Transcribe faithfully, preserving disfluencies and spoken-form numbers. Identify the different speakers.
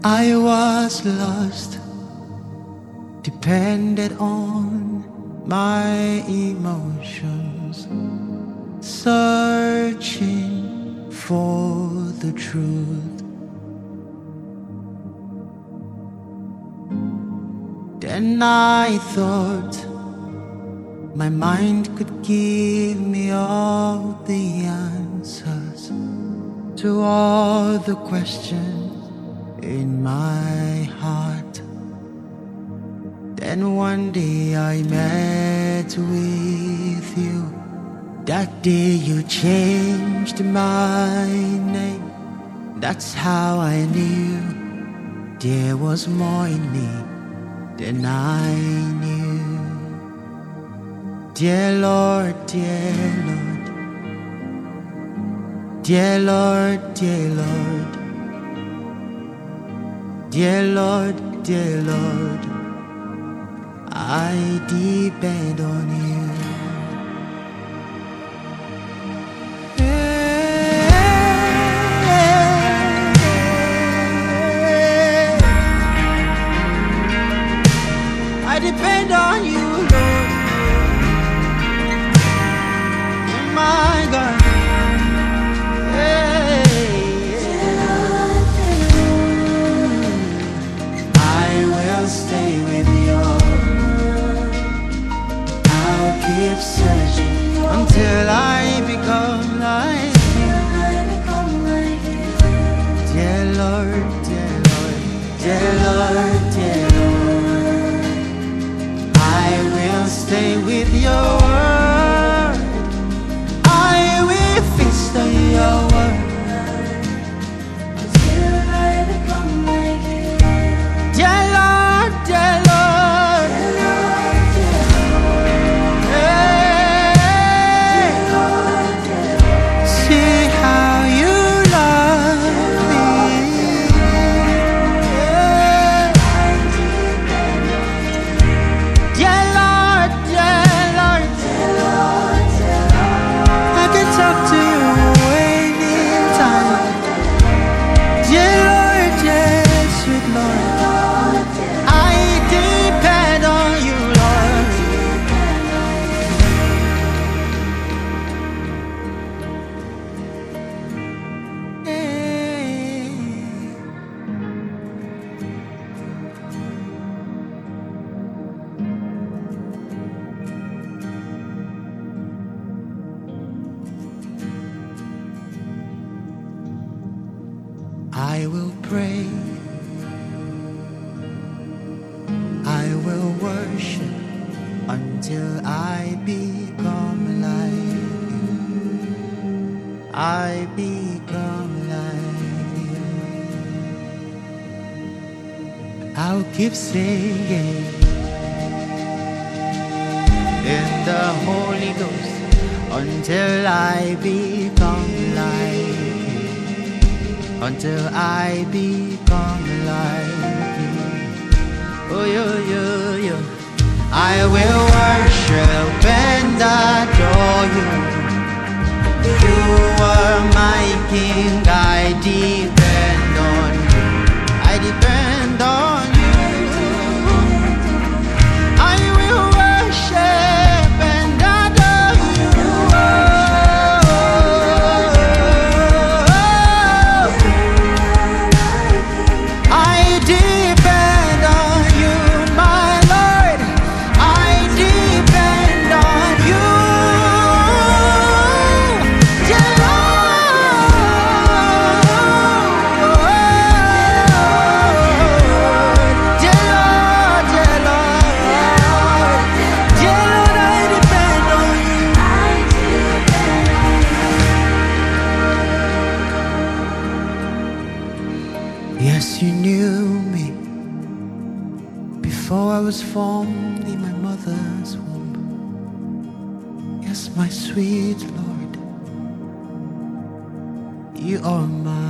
Speaker 1: I was lost, depended on my emotions, searching for the truth. Then I thought my mind could give me all the answers to all the questions in my heart. Then one day I met with you. That day you changed my name. That's how I knew there was more in me than I knew. Dear Lord, dear Lord, dear Lord, dear Lord, dear Lord, dear Lord, I depend on you. I depend on you, Lord. My God. Stay with you. I'll keep searching until I become like you. Dear Lord, dear Lord, dear Lord, dear Lord, I will stay with your word. I will feast on your word. Dear Lord, dear Lord, hey, see how you love me. Dear Lord, dear Lord, I can talk to you anytime. Dear Lord, dear sweet Lord, I will pray, I will worship until I become like you. I become like you. I'll keep singing in the Holy Ghost until I become like you. Until I become like you. Oh, yo, yo, yo. I will worship and adore you. You are my King. I depend on you. I depend on you. I will worship and adore you. Yes, you knew me before I was formed in my mother's womb. Yes, my sweet Lord, you are mine.